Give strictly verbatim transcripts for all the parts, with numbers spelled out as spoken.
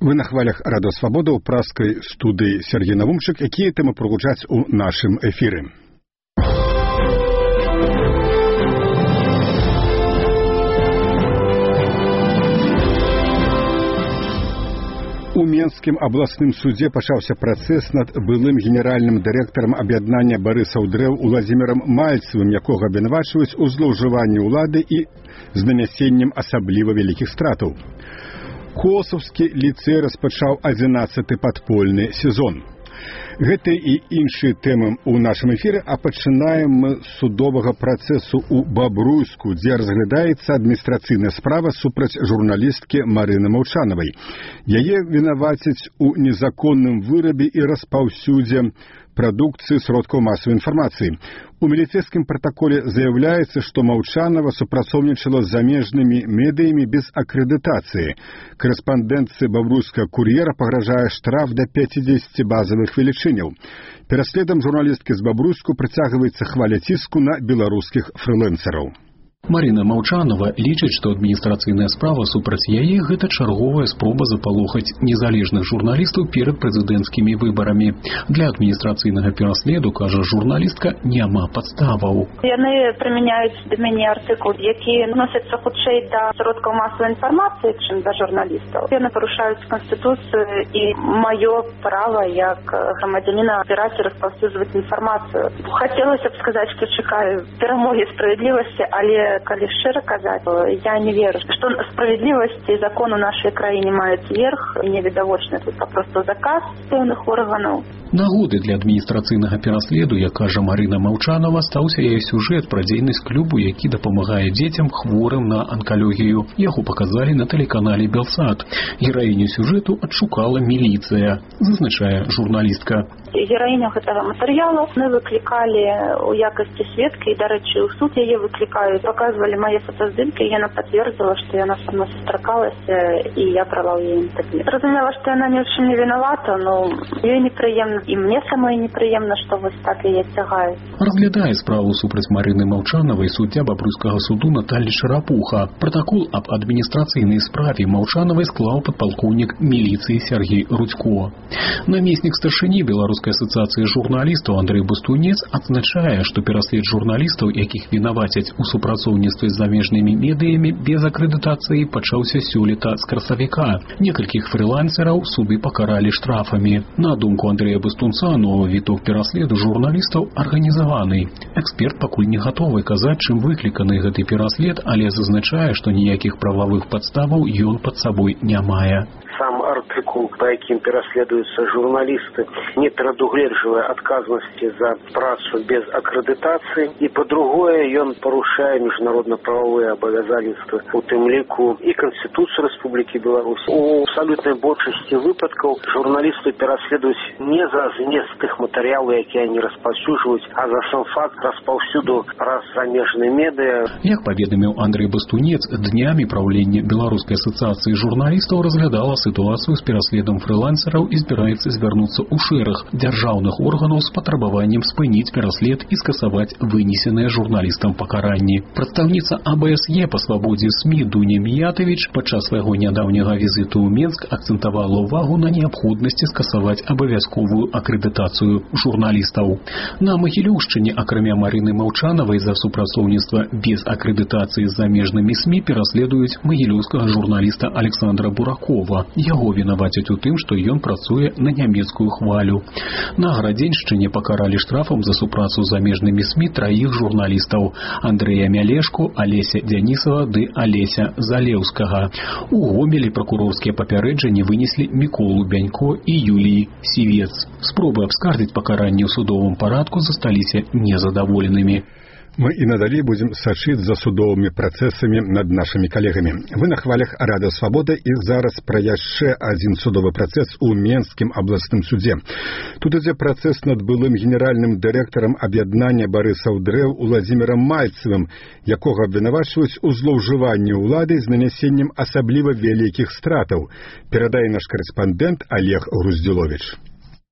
Вы на хвалях Радио Свобода ў праскай студыі Сергей Навумчык, якія тэмы прагучаць у нашым эфіры. У Менскім абласным судзе пачаўся працэс над былым генеральным дырэктарам аб'яднання барысаў дрэў Уладзімірам Мальцевым, якога абвінавачваюць у злоўжыванні ўлады і з нанясеннем асабліва вялікіх стратаў. Косаўскі ліцэй распачаў адзінаццаты падпольны сезон. Гэты і іншыя тэмы ў нашым эфіры, а пачынаем мы з судовага працэсу ў Бабруйску, дзе разглядаецца адміністрацыйная справа супраць журналісткі Марыны Маўчанавай. Яе вінавацяць у незаконным вырабе і распаўсюдзе прадукцыі сродкаў масавай інфармацыі. У міліцэйскім пратаколе заяўляецца, што Маўчанава супрацоўнічала з замежнымі медыямі без акрэдытацыі. Корэспандэнцыі бабруйскага кур'ера пагражае штраф да пяцідзесяці базавых велічыняў. Пераследам журналісткі з Бабруйску прыцягваецца хваля ціску на беларускіх фрылэнсераў. Марына Маўчанава лічыць, што адміністрацыйная справа супраць яе – гэта чарговая спроба запалохаць незалежных журналістаў перад прэзідэнцкімі выбарамі. Для адміністрацыйнага пераследу, кажа журналістка, няма падставаў. Яны прымяняюць да мяне артыкул, які носяцца хутчэй да сродкаў масавай інфармацыі, чым да журналістаў. Яны парушаюць Канстытуцыю і маё права як грамадзяніна збіраць і распаўсюджваць інфармацыю. Хацелася б сказаць, што чакаю перамогі справядлівасці, але калі шчыра казаць, я не веру, што справядлівасць і закон у нашай краіне маюць верх, невідавочна, тут папросту заказ пэўных органаў. Нагоды для адміністрацыйнага пераследу, як кажа Марына Маўчанава, стаўся яе сюжэт пра дзейнасць клубу, які дапамагае дзецям хворым на анкалогію. Яго паказалі на тэлеканале Белсат. Гераіню сюжэту адшукала міліцыя, зазначае журналістка. Гераіня гэтага матэрыялу мы выклікалі ў якасці сведкі, і, дарэчы, у суд яе выклікаюць. Паказвалі мае фотаздымкі, яна пацвердзіла, што яна са мной сустракалася, і я брала ў яе інтэрв'ю. Зразумела, што яна ні ў чым не вінавата, но ёй непрыемна, і мне самой непрыемна, што вось так яе цягаюць. Разглядае справу супраць Марыны Маўчанавай суддзя Бабруйскага суду Наталля Шарапуха. Пратакол аб адміністрацыйнай справе Маўчанавай склаў падпалкоўнік міліцыі Сергей Рудзько. Намеснік старшыні Беларускай асацыяцыі журналістаў Андрэй Бастунец адзначае, што пераслед журналістаў, якіх вінавацяць у супрацоўніцтве з замежнымі медыямі без акрэдытацыі, пачаўся сёлета з красавіка. Некалькіх фрылансераў суды пакаралі штрафамі. На думку Андрэя Бастунца, новы віток пераследу журналістаў арганізаваны. Эксперт пакуль не гатовы казаць, чым выкліканы гэты пераслед, але зазначае, што ніякіх прававых падставаў ён пад сабой не мае. Сам артыкул, па якім пераследуюцца журналісты, не прадугледжвае адказнасці за працу без акрэдытацыі, і, па-другое, ён парушае міжнародна-прававыя абавязанні, у тым ліку і Канстытуцыю Рэспублікі Беларусь. У абсалютнай большасці выпадкаў журналісты пераследуюць не за змест тых матэрыялаў, якія они распаўсюджваюць, а за сам факт распаўсюду праз замежныя медыа. Як паведаміў Андрэй Бастунец, днямі праўленне Беларускай асацыяцыі журналістаў разглядала сітуацыю з пераследам фрылансераў і збіраецца звярнуцца ў шэраг дзяржаўных органаў з патрабаваннем спыніць пераслед і скасаваць вынесеныя журналістам пакаранні. Прадстаўніца А Б С Е па свабодзе СМІ Дуня Міятавіч падчас свайго нядаўняга візіту ў Менск акцэнтавала ўвагу на неабходнасці скасаваць абавязковую акрэдытацыю журналістаў. На Магілёўшчыне, акрамя Марыны Маўчанавай за супрацоўніцтва без акрэдытацыі з замежнымі СМІ пераследуюць магілёўскага журналіста Александра Буракова. Яго вінавацяць у тым, што ён працуе на нямецкую хвалю. На Градзеншчыне пакаралі штрафам за супрацу з замежнымі СМІ траіх журналістаў – Андрэя Мялешку, Алеся Дзянісава ды Алеся Залеўскага. У Гомелі пракурорскія папярэджанні вынеслі Міколу Бянько і Юліі Сівец. Спробы абскардзіць пакаранне ў судовым парадку засталіся незадаволенымі. Мы і надалей будзем сачыць за судовымі працэсамі над нашымі калегамі. Вы на хвалях Радыё Свабода, і зараз пра яшчэ адзін судовы працэс у Менскім абласным судзе. Тут ідзе працэс над былым генеральным дырэктарам аб'яднання барысаў дрэў Уладзімірам Мальцевым, якога абвінавачваюць у злоўжыванні ўлады з нанясеннем асабліва вялікіх стратаў. Перадае наш корэспандэнт Олег Груздзіловіч.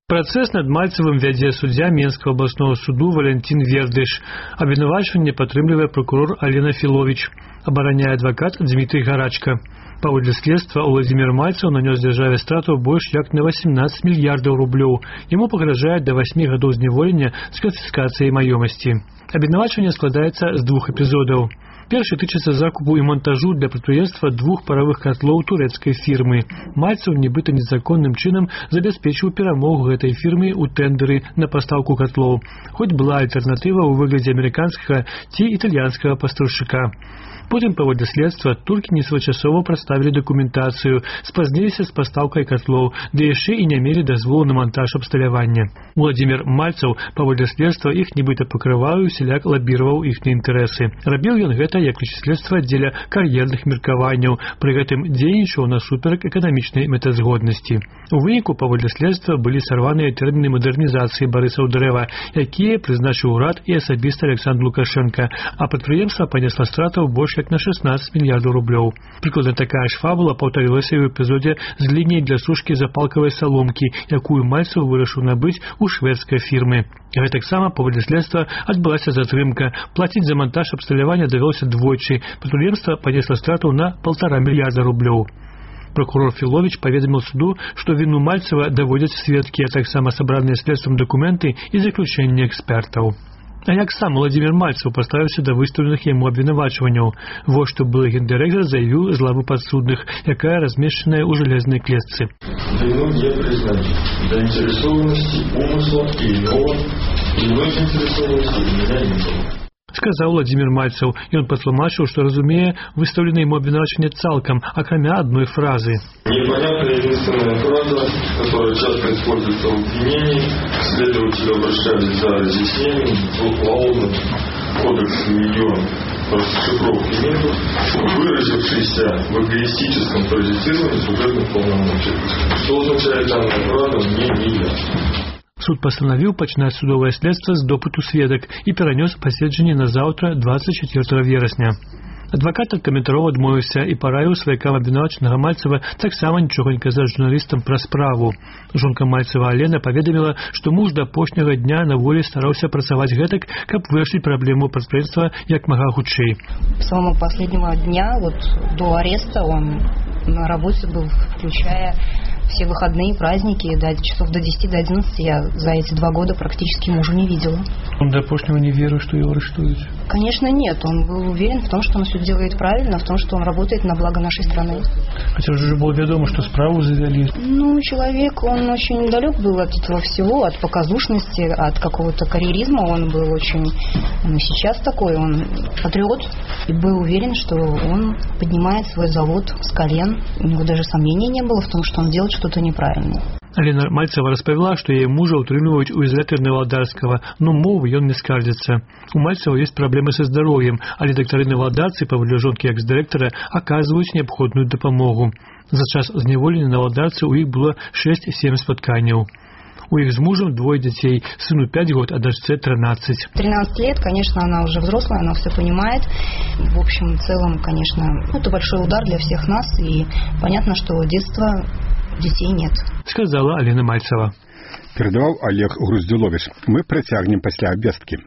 Працэс над Мальцевым вядзе суддзя Менскага абласнога суду Валентин Вердыш. Абвінавачванне падтрымлівае прокурор Алена Філовіч. Абараняе адвакат Дмітрий Гарачка. Паводле следства Уладзімір Мальцев нанёс дзяржаве страту больш як на восемнадцать мільярдаў рублёў. Яму пагражае да восьмі гадоў зняволення з канфіскацыяй маёмасці. Абвінавачванне складаецца з двух эпізодаў. Першы тычыцца закупу і монтажу для прадпрыемства двух паравых котлоў турэцкай фірмы. Мальцев нібыта незаконным чынам забяспечыў перамогу гэтай фірмы ў тэндэры на пастаўку котлоў, хоць была альтэрнатыва ў выглядзе амерыканскага ці італьянскага пастаўшчыка. Потым, паводле следства, туркі несвоечасова прадставілі дакументацыю, спазніліся з пастаўкай котлоў, ды яшчэ і не мелі дазволу на монтаж абсталявання. Уладзімір Мальцев, паводле следства, іх нібыта пакрываў і усяляк лабіраваў іхныя інтарэсы. Рабіў ён гэта як лічыць следства дзеля кар'ерных меркаванняў, пры гэтым дзейнічаў насуперак эканамічнай мэтазгоднасці. У выніку, паводле следства, былі сарваныя тэрміны мадэрнізацыі Барысаўдрэва, якія прызначыў урад і асабіста Александр Лукашенко, а прадпрыемства панесла стратаў больш як на шестнадцать мільярдаў рублёў. Прыкладна такая ж фабула паўтарылася ў эпізодзе з лініяй для сушкі запалкавай саломкі, якую Мальцев вырашыў набыць у шведскай фірмы. Гэтаксама, паводле следства, адбылася затрымка. Плаціць за монтаж абсталявання давялося двойчы. Прадпрыемства панесла страту на полтора мільярда рублёў. Прокурор Філовіч паведаміў суду, што віну Мальцева даводзяць сведкі, а таксама сабраныя следствам дакументы і заключэнні экспертаў. А як сам Уладзімір Мальцев паставіўся да выстаўленых яму абвінавачванняў? Вось што былы гендырэктар заявіў з лавы падсудных, якая размешчаная ў жалезнай клетцы. Вину не признать. Заинтересованности умысла и иного, иной заинтересованности у меня не было. Сказаў Уладзімір Мальцев, і он патлумачыў, што разумее выстаўленае яму абвінавачванне цалкам, акрамя адной фразы. Непонятная единственная фраза, которая часто используется в обвинении, следователи обращались за разъяснением двухваловным кодексом ее расшифровки метод, выразившийся в эгоистическом паразитировании служебных полномочий. Что означает данная фраза, мне не ясно. Суд пастанавіў пачынаць судовае следства з допыту сведак і перанёс паседжанне на заўтра двадцать четвёртого верасня. Адвакат ад каментараў адмовіўся і параіў сваякам абвінавачанага Мальцева таксама нічога не казаць журналістам пра справу. Жонка Мальцева Алена паведаміла, што муж да апошняга дня на волі стараўся працаваць гэтак, каб вырашыць праблему прадпрыемства як мага хутчэй. С самого последнего дня, вот до ареста, он на работе был, включая все выходные, праздники, до часов до десяти, до одиннадцати я за эти два года практически мужа не видела. Он до опошнего не верил, что его арестуют? Конечно, нет. Он был уверен в том, что он все делает правильно, в том, что он работает на благо нашей страны. Хотя уже было ведомо, что справу завели. Ну, человек, он очень далек был от этого всего, от показушности, от какого-то карьеризма. Он был очень, он и сейчас такой, он патриот. И был уверен, что он поднимает свой завод с колен. У него даже сомнений не было в том, что он делает что-то неправильно. Алена Мальцева распавяла, што яе мужа ўтрымліваюць у ізалятары Валадарскага, но мовы ён не скардзіцца. У Мальцева ёсць праблемы са здароўем, але дактары на Валадарцы, паводле жонкі экс-дырэктара, аказваюць неабходную дапамогу. За час зняволення на Валадарцы у іх было шэсць-сем спатканняў. У их с мужем двое детей, сыну пять год, а дочце тринадцать. тринадцать лет, конечно, она уже взрослая, она все понимает. В общем, в целом, конечно, это большой удар для всех нас, и понятно, что детства детей нет. Сказала Алена Мальцева. Передавал Олег Груздилович. Мы працягнем пасля абвесткі.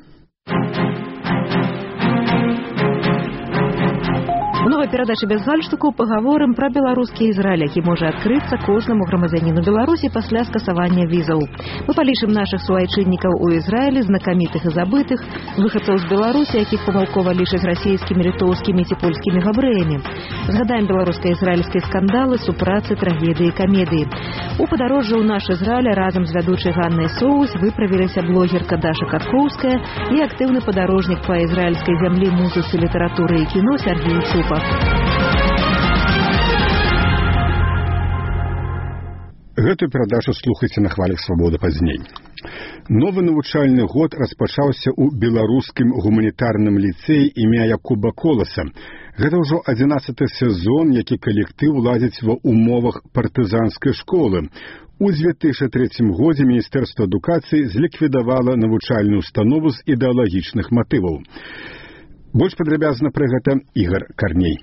У новой перадаче без гальштуку поговорим про белорусский Израиль, які може открыться кожному громадянину Беларуси после скасования визов. Мы полишим наших суайчинников у Израиля, знакомитых и забытых, выходцев из Беларуси, яких помолково лишить российскими, литовскими и польскими габреями. Згадаем белорусско-израильские скандалы, супрацы, трагедии и комедии. У подорожжа у наш Израиля разом с ведущей Ганной Соус выправилась блогерка Даша Катковская и активный подорожник по израильской земле музыки, литературы и кино Сергей Чупа. Гэтую перадачу слухайце на хвалях свабоды пазней. Новы навучальны год распачаўся ў беларускім гуманітарным ліцэі імя Якуба Коласа. Гэта ўжо адзінаццаты сезон, які калектыў ладзіць ва умовах партызанскай школы. У дзве тысячы трэцім годзе Міністэрства адукацыі зліквідавала навучальную установу з ідэалагічных матываў. Больш падрабязна пра гэта Ігар Карней.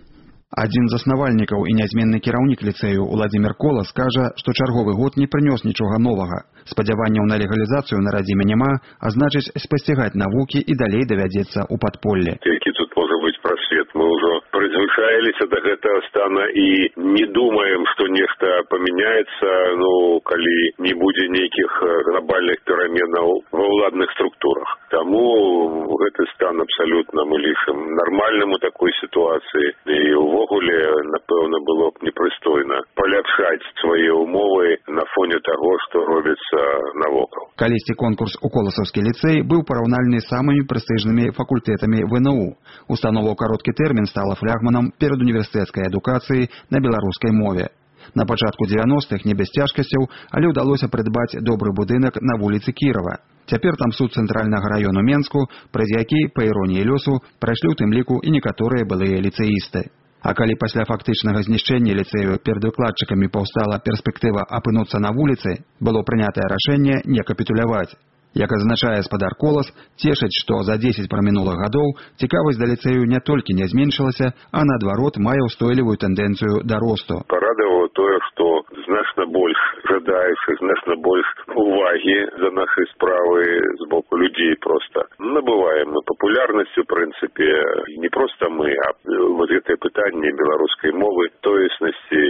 Адзін з заснавальнікаў і нязменны кіраўнік ліцэю Уладзімір Колас кажа, што чарговы год не прынёс нічога новага. Спадзяванняў на легалізацыю на радзіме няма, а значыць, спасцігаць навукі і далей давядзецца ў падполлі. Які тут можа быць прасвет? Мы ўжо прызвычаіліся да гэтага стана і не думаем, што нешта памяняецца, ну, калі не будзе нейкіх глобальных пераменаў ва ўладных структурах. Таму гэты стан абсалютна мы лічым нармальным у такой сітуацыі. І увогуле, напэўна, было б непрыстойна паляпшаць свае ўмовы на фоне таго, што робіцца навокал. Калісьці конкурс у Коласаўскі ліцэй быў параўнальны з самымі прэстыжнымі факультэтамі вэ эн у. Установа ў кароткі тэрмін стала флягманам перад універсітэцкай адукацыяй на беларускай мове. На пачатку дзевяностых не без цяжкасцяў, але ўдалося прыдбаць добры будынак на вуліцы Кірова. Цяпер там суд цэнтральнага раёну Менску, праз які, па іроніі лёсу, прайшлі ў тым ліку і некаторыя былыя ліцэісты. А калі пасля фактычнага знішчэння ліцэю перад выкладчыкамі паўстала перспектыва апынуцца на вуліцы, было прынятае рашэнне не капітуляваць. Як азначае спадар Колас, цешыць, што за дзесяць прамінулых гадоў цікавасць да ліцэю не толькі не зменшылася, а наадварот мае ўстойлівую тэндэнцыю да росту. Парадавала тое, што значна больш жадаючых, значна больш увагі за нашы справы з боку людзей проста. Набываем мы папулярнасць, у прынцыпе, не проста мы, а вот гэтае пытанне беларускай мовы, тоеснасці,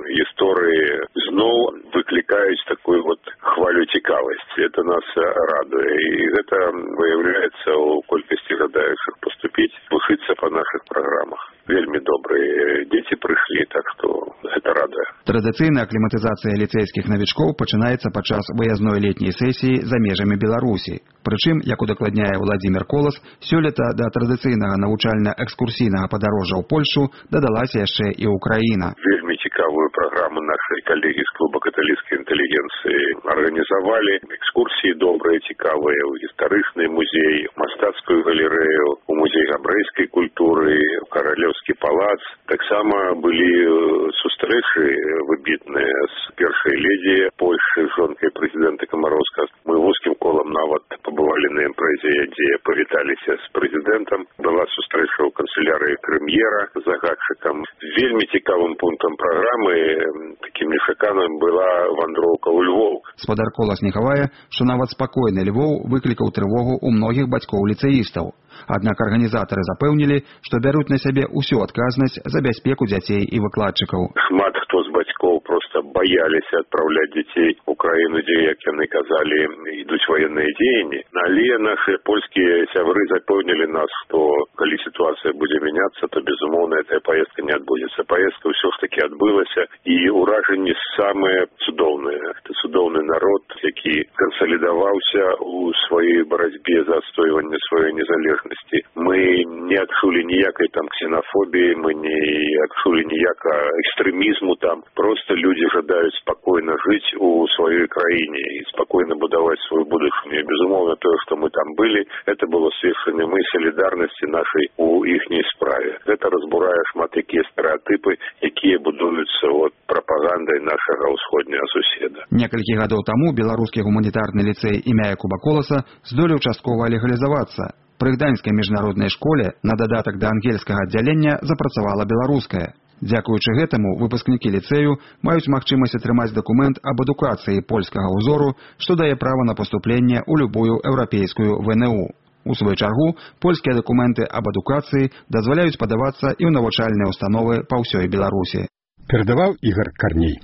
гісторыі зноў выклікаюць такую вот хвалю цікавасці. Это нас радуе, і гэта выяўляецца ў колькасці жадаючых паступіць, вучыцца па нашых праграмах. Вельмі добрыя дзеці прыйшлі, так што гэта радуе. Традыцыйная акліматызацыя ліцэйскіх навічкоў пачынаецца падчас выязной летняй сесіі за межамі Беларусі. Прычым, як удакладняе Уладзімір Колас, сёлета да традыцыйнага навучальна-экскурсійнага падарожжа ў Польшу дадалася яшчэ і Украіна. Вельмі цікавую праграму нашай калегі з клуба каталіцкай інтэлігенцыі арганізавалі. Экскурсіі добрыя, цікавыя ў гістарычны музей, мастацкую галерэю, у музей габрэйскай культуры, у каралеўскі палац. Таксама былі сустрэчы выбітныя з першай ледзі Польшы, жонкай прэзідэнта Камароўска. Мы вузкім колам нават побывали на імпрэзе, дзе павіталіся з прэзідэнтам. Была сустрэча ў канцылярыі прэм'ера з загадчыкам. Вельмі цікавым пунктам праграмы, такім нечаканым, была вандроўка ў Львоў. Спадар Колас не хавае, што нават спакойны Львоў выклікаў трывогу ў многіх бацькоў ліцэістаў. Аднак арганізатары запэўнілі, што бяруць на сябе ўсю адказнасць за бяспеку дзяцей і выкладчыкаў. Шмат хто з бацькоў проста баяліся адпраўляць дзяцей у краіну, дзе, як яны казалі, ідуць ваенныя дзеянні. Але нашы польскія сябры запэўнілі нас, што калі сітуацыя будзе мяняцца, то, безумоўна, эта паездка не адбудзецца. Паездка ўсё ж такі адбылася, і ўражанні самыя цудоўныя. Это цудоўны народ, які кансалідаваўся у сваёй барацьбе за адстойванне сваёй незалежнасці. Мы не адчулі ніякай там ксенафобіі, мы не адчулі ніякага экстрэмізму там. Просто людзі жадаюць спакойна жыць у сваёй краіне і спакойна будаваць сваю будучыню. І, безумоўна, тое, што мы там былі, это было сведчаннем і салідарнасці нашай у іхняй справе. Гэта разбурае шмат якія стэрэатыпы, якія будуюцца вот прапагандай нашага ўсходняга суседа. Некалькі гадоў таму беларускі гуманітарны ліцэй імя Якуба Коласа здолеў часткова легалізавацца. Пры гданьскай міжнароднай школе на дадатак да ангельскага аддзялення запрацавала беларуская. Дзякуючы гэтаму выпускнікі ліцэю маюць магчымасць атрымаць дакумент аб адукацыі польскага ўзору, што дае права на паступленне ў любую еўрапейскую вэ эн у. У сваю чаргу, польскія дакументы аб адукацыі дазваляюць падавацца і ў навучальныя установы па ўсёй Беларусі. Перадаваў Ігор Карней.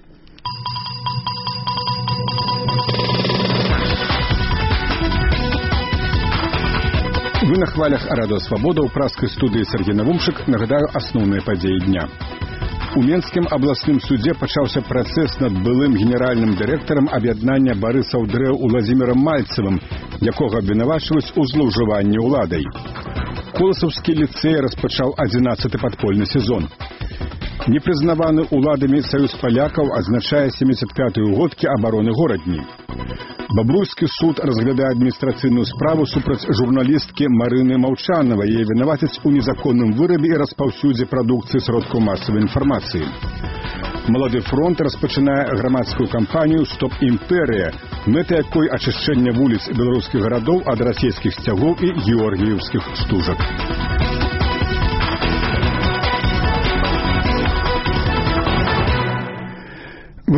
Вы на хвалях Радио Свобода ў праскай студыі Сергей Навумшык. Нагадаю асноўныя падзеі дня. У Менскім абласным судзе пачаўся працэс над былым генеральным дырэктарам аб'яднання Барысаў Дрэў Уладзімірам Мальцевым, якога абвінавачваюць у злоўжыванні ўладай. Коласаўскі ліцэй распачаў адзінаццаты падпольны сезон. Непрызнаваны ўладамі саюз палякаў адзначае сямдзесят пятую годкі абароны горадні. Бабруйскі суд разглядае адміністрацыйную справу супраць журналісткі Марыны Маўчанавай. Яе вінавацяць у незаконным вырабе і распаўсюдзе прадукцыі сродкаў масавай інфармацыі. Малады фронт распачынае грамадскую кампанію «Стоп імперыя», мэта якой ачышчэнне вуліц беларускіх гарадоў ад расійскіх сцягоў і георгіеўскіх стужак.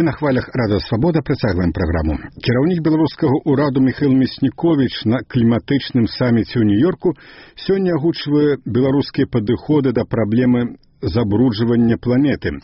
Мы на хвалях Радыё Свабода працягваем праграму. Кіраўнік беларускага ўраду Міхаіл Мясніковіч на кліматычным саміце ў Нью-Йорку сёння агучвае беларускія падыходы да праблемы забруджвання планеты.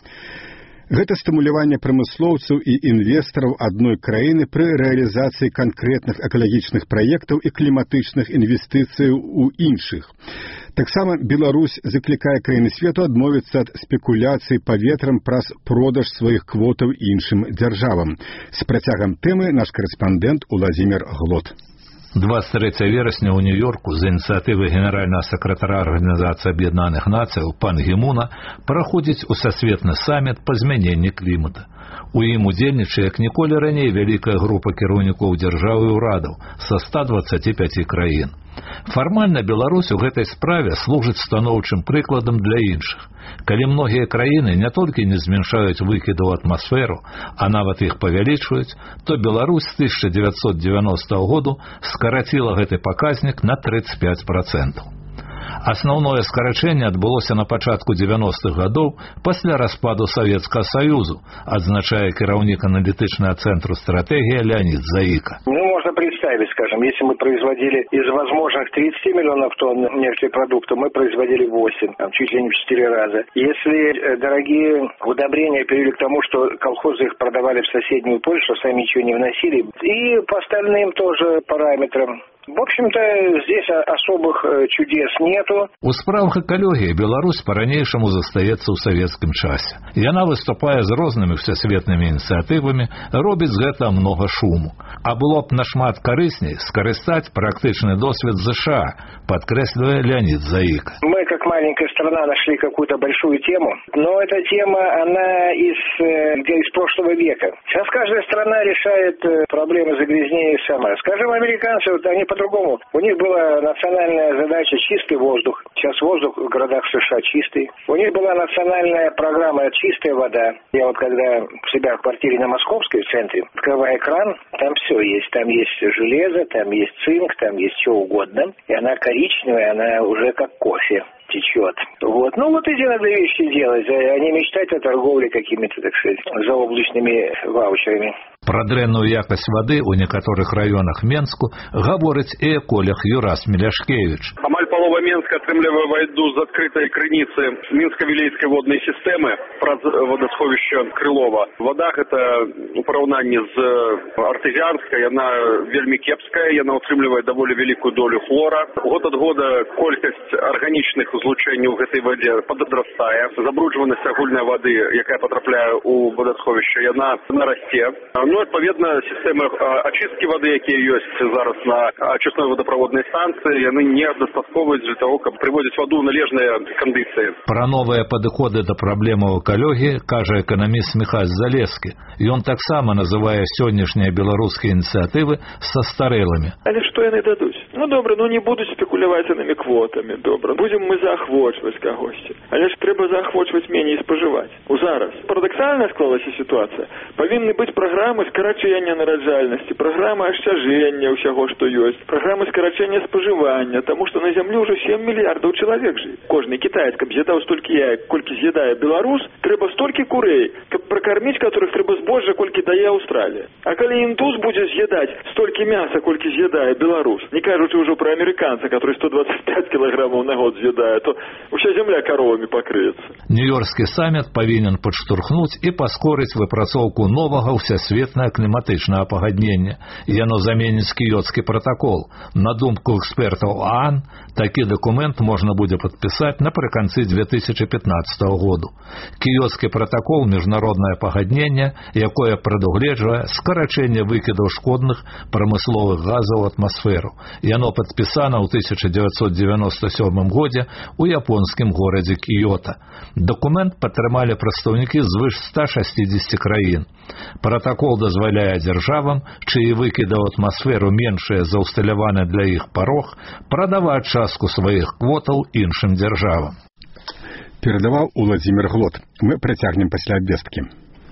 Гэта стымуляванне прамыслоўцаў і інвестараў адной краіны пры рэалізацыі канкрэтных экалагічных праектаў і кліматычных інвестыцыяў у іншых. Таксама Беларусь заклікае краіны свету адмовіцца ад спекуляцый паветрам праз продаж сваіх квотаў іншым дзяржавам. З працягам тэмы наш корэспандэнт Уладзімір Глот. двадцать третьего вересня у Нью-Йорку за инициативы генерального секретаря Организации Объединенных Наций Пан Гі Муна проходит усасветны саммит по змяненню клімата. У ім удзельнічае як ніколі раней вялікая група кіраўнікоў дзяржаў і ўрадаў са ста двадцати пяти краін. Фармальна Беларусь у гэтай справе служыць станоўчым прыкладам для іншых. Калі многія краіны не толькі не зменшаюць выкіды ў атмасферу, а нават іх павялічваюць, то Беларусь з тысяча девятьсот девяностого году скараціла гэты паказнік на тридцать пять процентов. Асноўное скарачэнне адбылося на пачатку девяностых гадоў пасля распаду Савецкага Саюзу, адзначае кіраўнік аналітычнага цэнтру стратэгія Леонид Заика. Ну, можно представить, скажем, если мы производили из возможных тридцати миллионов тонн нефтепродуктов, мы производили восемь, там, чуть ли не в четыре раза. Если дорогие удобрения привели к тому, что колхозы их продавали в соседнюю Польшу, сами ничего не вносили, и по остальным тоже параметрам. В общем-то, здесь особых чудес нету. У справах экалогіі Беларусь па-ранейшаму застаецца ў савецкім часе. Яна выступае з рознымі всесветнымі ініцыятывамі, робіць з гэта многа шуму. А было б нашмат карысней скарыстаць практычны досвед США, подкресливая Леонид Заика. Мы, как маленькая страна, нашли какую-то большую тему, но эта тема, она из, из прошлого века. Сейчас каждая страна решает проблемы загрязнения сама. Скажем, американцы, вот они по-другому. У них была национальная задача чистый воздух. Сейчас воздух в городах США чистый. У них была национальная программа чистая вода. Я вот когда у себя в квартире на Московской, в центре, открываю экран, там все есть. Там есть железо, там есть цинк, там есть что угодно. И она коричневая, она уже как кофе течет. Вот. Ну вот эти надо вещи делать, а не мечтать о торговле какими-то, так сказать, заоблачными ваучерами. Пра дрэнную якасць вады ў некаторых раёнах Менску гаворыць і эколог Юрас Меляшкевич. Амаль палова Менска атрымлівае ваду з адкрытай крыніцы Мінска-Вілейскай воднай сістэмы праз водасховішча Крылова. Вода гэта у параўнанні з артызіанскай, яна вельмі кепская, яна атрымлівае даволі вялікую долю хлора. Год ад года колькасць арганічных злучэнняў у гэтай вадзе падрастае. Забруджванасць агульнай вады, якая потрапляе у водасховішча, яна нарасце. Ну, адпаведна, сістэмы ачысткі вады, якія ёсць зараз на ачысной водопроводнай станцыі, яны не дастатковаюць для того, каб прыводзіць ваду ў належныя кандыцыі. Пра новыя падыходы да праблемаў экалогіі кажа эканаміст Міхась Залескі. Ён таксама называе сённяшнія беларускія ініцыятывы састарэлымі. Але што яны дадуць? Ну, добра, ну не будуць спекулявацыйнымі квотамі, добра. Будзем мы заахвочваць кагосьці. Але ж трэба заахвочваць меней спажываць. У зараз парадаксальна склалася сітуацыя. Павінны быць праграмы скарачэння нараджальнасці, праграма ашчажэння ўсяго, што ёсць, праграмы скарачэння спажывання, таму што на зямлі ўжо сем мільярдаў чалавек жыве. Кожны кітаец, каб з'ядаў столькі яек, колькі з'ядае беларус, трэба столькі курэй, каб пракарміць которых трэба збожжа, колькі дае Аўстралія. А калі індус будзе з'ядаць столькі мяса, колькі з'ядае беларус, не кажучы ўжо пра амерыканца, который сто двадцать пять кілаграмаў на год з'ядае, то ўся зямля каровамі пакрыецца. Нью-Йоркскі саміт павінен падштурхнуць і паскорыць выпрацоўку новага ўсесветнае кліматычнае пагадненне. Яно заменіць кіёцкі пратакол. На думку экспертаў ААН, такі дакумент можна будзе падпісаць напрыканцы две тысячи пятнадцатого году. Кіёцкі пратакол – міжнароднае пагадненне, якое прадугледжвае скарачэнне выкідаў шкодных прамысловых газаў у атмасферу. Яно падпісана ў тысяча девятьсот девяносто седьмом годзе ў японскім горадзе Кіёта. Дакумент падтрымалі прадстаўнікі звыш ста шестидесяти краін. Пратакол дазваляе дзяржавам, чыі выкіды ў атмасферу меншыя за ўсталяваны для іх парог, прадаваць частку сваіх квотаў іншым дзяржавам. Перадаваў Уладзімір Глот. Мы працягнем пасля абвесткі.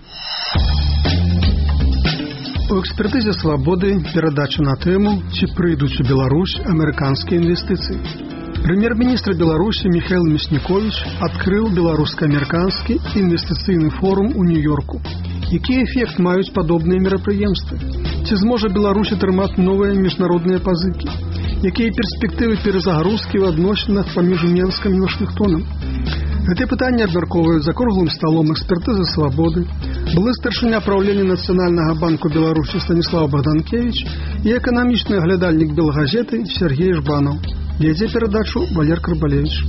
У экспертызе «Свабоды» перадача на тэму, ці прыйдуць у Беларусь амерыканскія інвестыцыі. Прэм'ер-міністр Беларусі Міхаіл Мясніковіч адкрыў беларуска-амерыканскі інвестыцыйны форум у Нью-Йорку. Які эфект маюць падобныя мерапрыемствы? Ці зможа Беларусь атрымаць новыя міжнародныя пазыкі? Якія перспектывы перазагрузкі ў адносінах паміж Менскам і Вашынгтонам? Гэтыя пытанні абмяркоўваюць за круглым сталом экспертызы «Свабоды», былы старшыня праўлення Нацыянальнага банку Беларусі Станіслав Богданкевич і эканамічны аглядальнік Белгазеты Сергей Жбанаў. Вядзе перадачу Валер Карбалевич.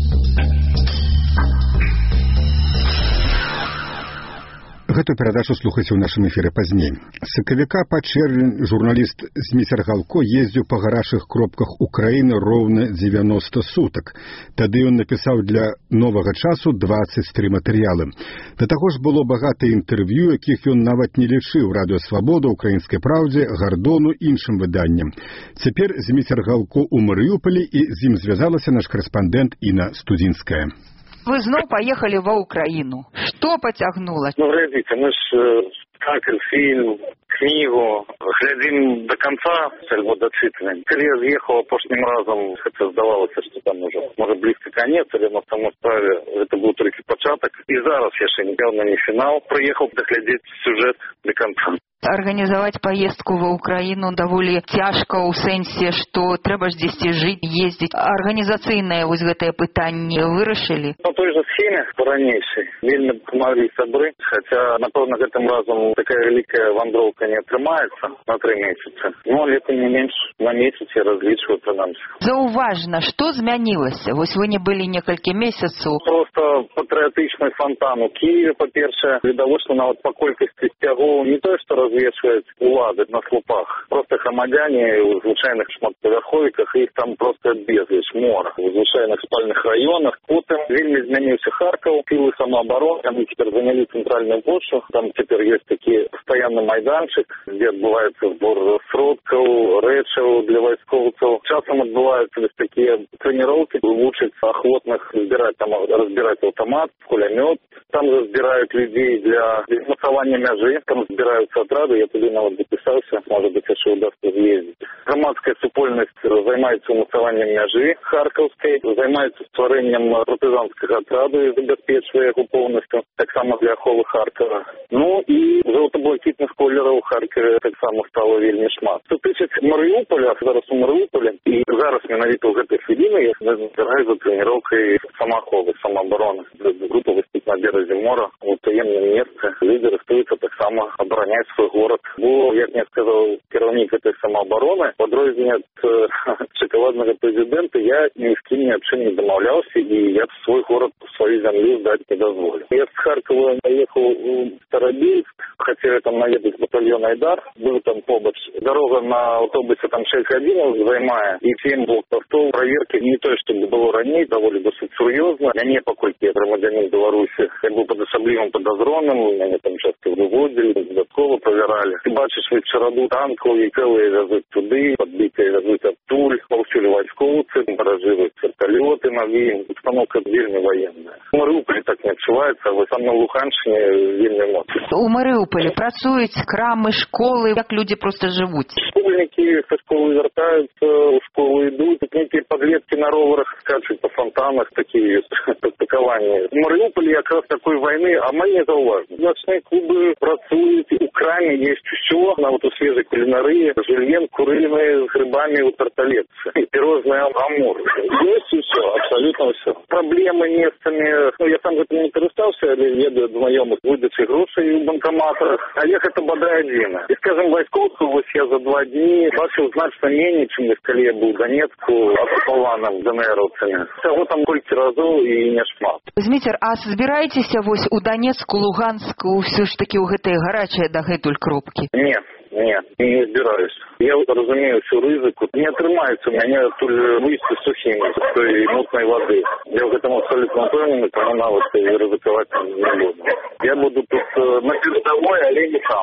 Гэтую перадачу слухайце ў нашым эфіры пазней. З сакавіка па чэрвень журналіст Зміцер Галко ездзіў па гарачых кропках Украіны роўна дзевяноста сутак. Тады ён напісаў для новага часу дваццаць тры матэрыялы. Да таго ж было багата інтэрв'ю, якіх ён нават не лічыў Радыё Свабода, Украінскай праўдзе, Гардону, іншым выданням. Цяпер Зміцер Галко ў Марыуполі, і з ім звязалася наш карэспандэнт Інна Студзінская. Вы зноў поехали ва Украину. Что потягнуло? Ну, глядите, мы ж спектакль, фильм, книгу глядим до конца, альбо дочитываем. Когда я съехал прошлым разом, хотя здавалось, что там уже, может, близко конец, или на самом справе это был только початок. И зараз я ще не финал, приехал доглядеть сюжет до конца. Организовать поездку в Украину довольно тяжко у сенсе, что треба ж здесь жить, ездить. Организационное вот это питание вы решили? По той же схеме, по ранейшей, вельми помогли собры, хотя, напевно, к этому разу такая великая вандровка не отрымается на три месяца. Но лето не меньше, на месяц я различиваю принамсі. Зауважно, что изменилось? Вот вы не были несколько месяцев. Просто патриотичный фонтан у Киеве, по-перше, видовочно на вот по колькости стягов не то, что развешивают улады на слупах. Просто громадяне в звычайных шматпавярховіках, их там просто безліч, мора. В звычайных спальных районах. Потом вельми изменился Харьков, силы самообороны, они теперь заняли центральную площадь. Там теперь есть такие постоянный майданчик, где отбывается сбор сродков, речев для войсковцев. Часом отбываются вот такие тренировки, улучшить охотных, разбирать, там, разбирать автомат, кулемет. Там разбирают людей для массования мяжи, там разбираются отряды, я туда навод записался, может быть, еще удастся съездить. Громадская супольность займается умацаваннем мяжи харьковской, займается створением партизанских отрядов, забезпечивая их полностью, так само для аховы Харькова. Ну и желто-блакитных колеров у Харькова так само стало вельми шмат. Что тычыць Марыуполя, зараз у Марыуполе, и зараз менавіта ў гэтай хвіліны я збіраю за тренировкой самоаховы, самообороны. Группа выступит на березе мора, у таемном месте. Люди рыхтуюцца так само оборонять свой город. Бо, як мне сказал кіраўнік этой самообороны, в адрозненне от э, шоколадного президента, я ни с кем ни о чем не домовлялся, и я свой город, свою землю сдать не дозволю. Я с Харькова наехал в Старобельск, хотел там наведать батальон Айдар, был там побач. Дорога на автобусе там шесть годин займая, и семь блокпостов, проверки не то, чтобы было ранее, довольно досить серьезно. Я не покольки я громадянин Беларуси, я был под особливым подозронным, меня там часто выводили, додатково проверяли. Ты бачишь ведь шараду танков, и целые везут туды, подбитые везут от туль, повсюди войсковцы, баражируют вертолеты новые, установка вельми военная. В Марыуполе так не отчувается, а в самом Луханщине вельми эмоции. У Марыуполя працують крамы, школи, як люди просто живуть? Школьники со школы вертаются, в школу идут, некие подлетки на роверах скачут по фонтанах, такие атакования. В Марыуполе как раз такой войны, а мы не зауважены. Ночные клубы працуют, у краме есть все, на вот у свежей кулинарии, жульен, куриные, с грибами, у тарталетцы, и пирожные амур. Есть все, абсолютно все. Проблемы местами, ну я сам в этом не перестался, ведаю от знакомых выдачи грошей в банкоматах, а ехать это бодай один. И, скажем, войсковку я за два дні бачив значно менее, чем если я был в Донецку, оккупованным ДНРовцами. Всего там кольки разов и не шмат. Зміцер, а збираецеся вось у Донецку, Луганску, все ж таки у гэтай гарачай дагэтуль кропкі? Нет. Нет, не збираюсь. Я разумею всю рызыку. Не отрымается у меня туль выйти сухими, с той мутной воды. Я в этом абсолютно уверен, тому навык и ризиковать не буду. Я буду тут на передовой, але не там.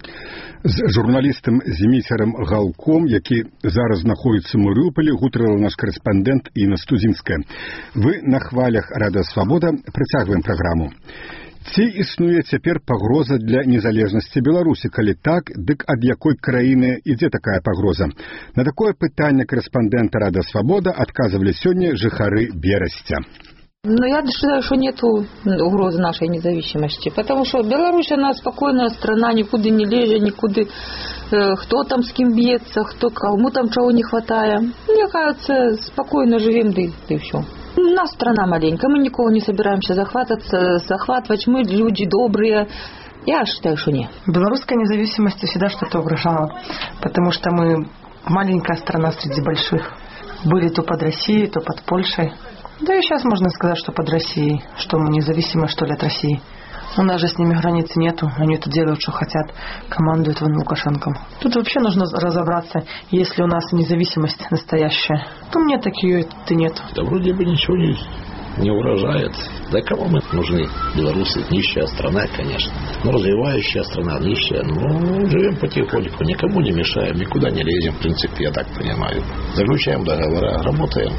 З журналістам Зміцерам Галком, які зараз знаходиться в Марыуполі, гутарыла наш корэспандэнт Інна Студзінская. Вы на хвалях Радыё Свабода. Працягваем праграму. Ці існуе цяпер пагроза для незалежнасці Беларусі? Калі так, дык ад якой краіны ідзе такая пагроза? На такое пытанне корэспандэнта Радыё Свабода адказвалі сёння жыхары Берасця. Но я считаю, что нет угрозы нашей независимости, потому что Беларусь, она спокойная страна, никуда не лезет, никуда, э, кто там с кем бьется, кто кому там чего не хватает. Мне кажется, спокойно живем, да и, да и все. У нас страна маленькая, мы никого не собираемся захватывать, захватывать, мы люди добрые. Я считаю, что нет. Белорусской независимости всегда что-то угрожало, потому что мы маленькая страна среди больших. Были то под Россией, то под Польшей. Да и сейчас можно сказать, что под Россией, что мы независимы, что ли, от России. У нас же с ними границ нету, они тут делают, что хотят, командуют вон Лукашенко. Тут вообще нужно разобраться, если у нас независимость настоящая, то мне так ее и нет. Да вроде бы ничего не, не урожает. Да кому мы нужны? Белорусы нищая страна, конечно. Но развивающая страна, нищая. Ну, живем потихоньку, никому не мешаем, никуда не лезем, в принципе, я так понимаю. Заключаем договора, работаем.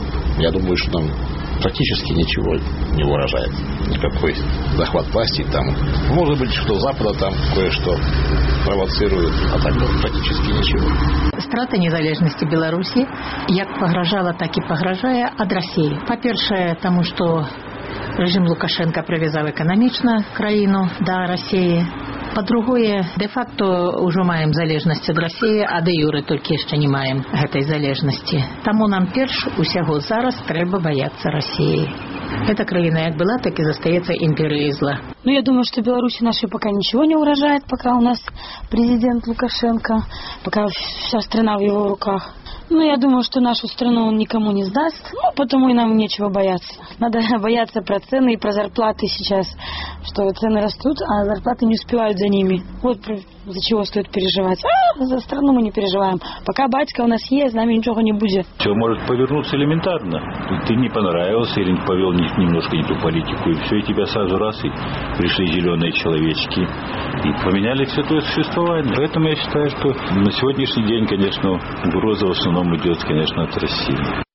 Я думаю, что нам практически ничего не выражает. Никакой захват власти там. Может быть, что Запада там кое-что провоцирует, а так практически ничего. Страта незалежності Білорусі як пагражала, так і пагражає ад Росії. Па-першае, таму што рэжым Лукашенко прывязаў эканамічна краіну да Росіі. Па-другое, де-факто ўжо маем залежнасць ад Росіі, а де-юры толькі яшчэ не маем гэтай залежнасці. Таму нам перш усяго зараз трэба баяцца Росіі. Эта краіна як была, так и застаецца империей зла. Ну, я думаю, что Беларуси нашей пока ничего не угрожает, пока у нас президент Лукашенко, пока вся страна в его руках. Ну, я думаю, что нашу страну он никому не сдаст, ну, потому и нам нечего бояться. Надо бояться про цены и про зарплаты сейчас, что цены растут, а зарплаты не успевают за ними. Вот за чего стоит переживать. А за страну мы не переживаем. Пока батька у нас есть, с нами ничего не будет. Все может повернуться элементарно. Ты не понравился или повел немножко не ту политику, и все, и тебя сразу раз, и пришли зеленые человечки, и поменяли все твое существование. Поэтому я считаю, что на сегодняшний день, конечно, угроза в основном идет, конечно, от России.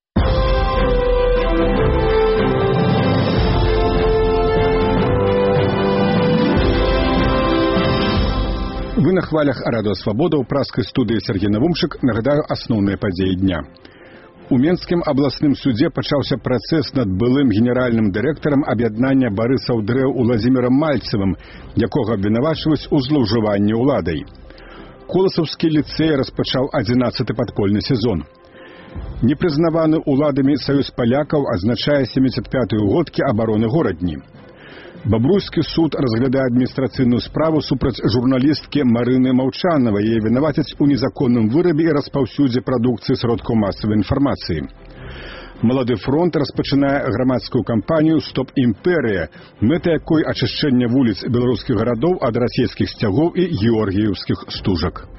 Вы на хвалях Радио Свобода у праской студии Сергей Навумчик. Нагадаю основные подеи дня. У Менскім абласным суде пачаўся працэс над былым генеральным дырэктарам аб'яднання Барысаў Дрэў Уладзімірам Мальцевым, якога абвінавачваюць у злоўжыванні ўладай. Коласаўскі ліцэй распачаў адзінаццаты падпольны сезон. Непрызнаваны ўладамі саюз палякаў адзначае сямдзесят пятую годкі абароны горадні. Бабруйскі суд разглядае адміністрацыйную справу супраць журналісткі Марыны Маўчанавай. Яе вінавацяць у незаконным вырабе і распаўсюдзе прадукцыі сродкаў масавай інфармацыі. Малады фронт распачынае грамадскую кампанію «Стоп імперыя», мэта якой ачышчэнне вуліц беларускіх гарадоў ад расійскіх сцягоў і георгіеўскіх стужак.